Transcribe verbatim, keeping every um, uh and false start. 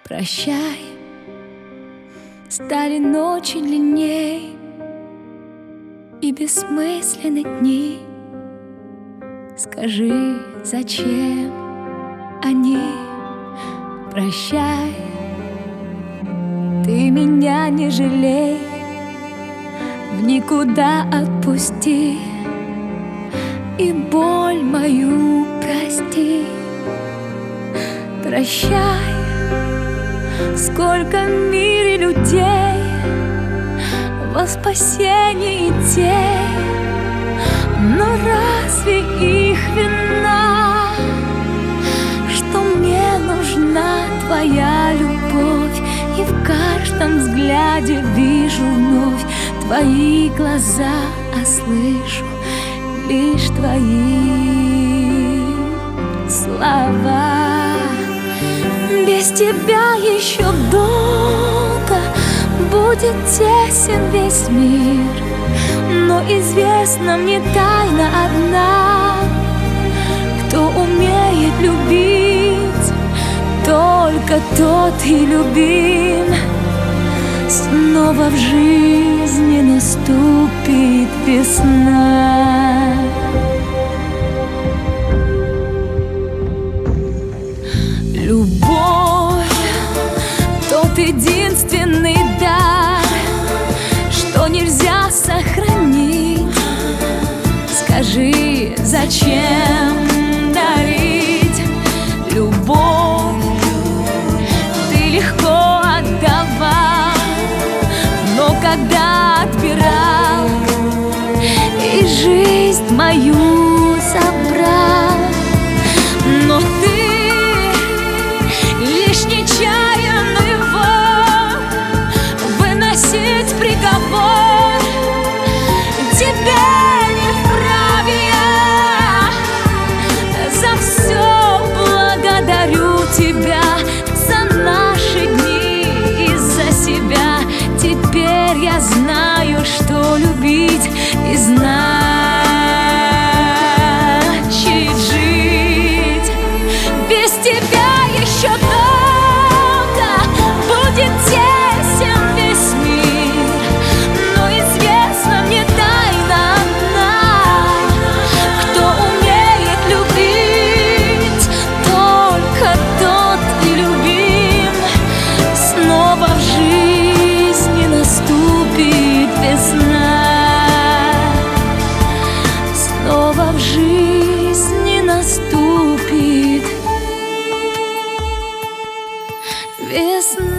Прощай, стали ночи длинней и бессмысленны дни. Скажи, зачем они? Прощай, ты меня не жалей, в никуда отпусти и боль мою прости. Прощай, сколько в мире людей, во спасении идей, но разве их вина, что мне нужна твоя любовь, и в каждом взгляде вижу вновь твои глаза, а слышу лишь твои слова. Без тебя еще долго будет тесен весь мир, но известна мне тайна одна: кто умеет любить, только тот и любим. Снова в жизни наступит весна. Любовь — тот единственный дар, что нельзя сохранить. Скажи, зачем дарить любовь? Ты легко отдавал, но когда отбирал и жизнь мою забрал, но ты лишь нечаянно его выносить приговор. Тебе не вправе я, за все благодарю тебя, за наши дни и за себя. Теперь я знаю, что любить и значит жить. Без тебя еще долго будет тесен весь мир, но известна мне тайна одна: кто умеет любить, только тот и любим. Снова в жизни наступит весна, снова в жизни наступит весна.